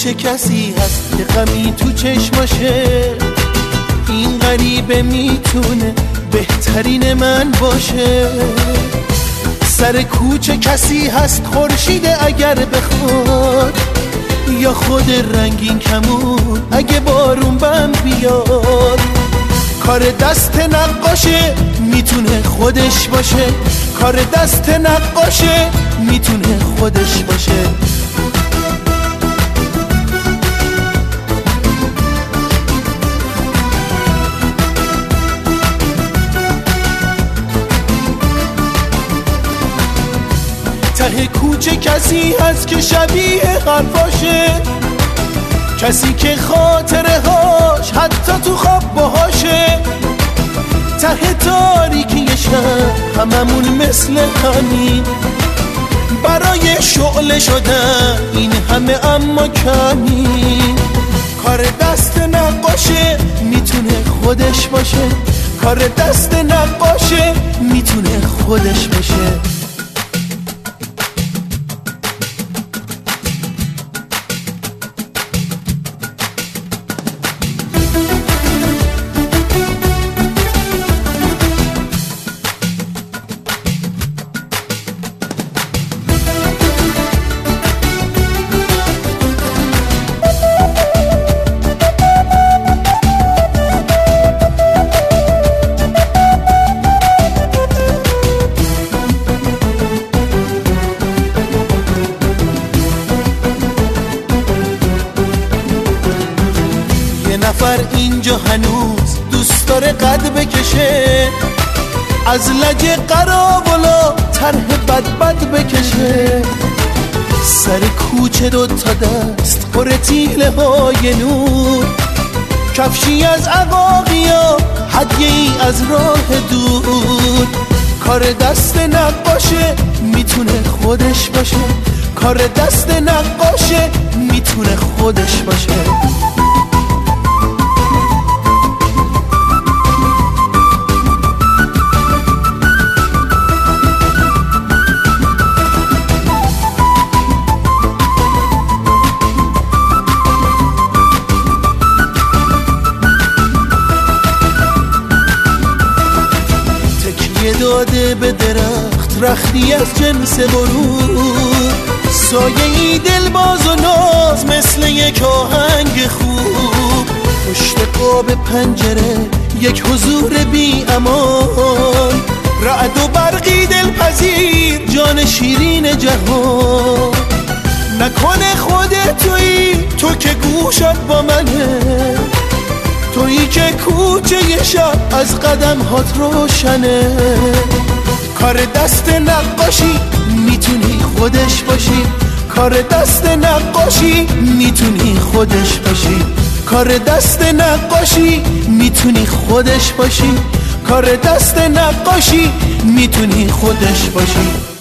کوچه کسی هست که غمی تو چشماشه، این غریبه میتونه بهترین من باشه. سر کوچه کسی هست خورشیده اگر بخواد، یا خود رنگین کمون اگه بارون بم بیاد. کار دست نقاشه میتونه خودش باشه، کار دست نقاشه میتونه خودش باشه. ته کوچه کسی هست که شبیه حرفاشه، کسی که خاطره هاش حتی تو خواب باهاشه. ته تاریکی شب هممون مثل همین، برای شعله شدن این همه اما کمی. کار دست نقاشه میتونه خودش باشه، کار دست نقاشه میتونه خودش باشه. نفر اینجا هنوز دوست داره قد بکشه، از لجه قراولا طرح بد بکشه. سر کوچه دو تا دست پر تیله های نور، کفشی از عقاقیا هدیه ای از راه دور. کار دست نقاشه میتونه خودش باشه، کار دست نقاشه میتونه خودش باشه. داده به درخت رختی از جنس غرور، سایه ای دل باز و ناز مثل یک آهنگ خوب. پشت قاب پنجره یک حضور بی امان، رعد و برقی دلپذیر جان شیرین جهان. نکنه خودت تویی تو که گوشت با منه، تویی که کوچه شب از قدم هات روشنه. کار دست نقاشی میتونی خودش باشی، کار دست نقاشی میتونی خودش باشی، کار دست نقاشی میتونی خودش باشی، کار دست نقاشی میتونی خودش باشی.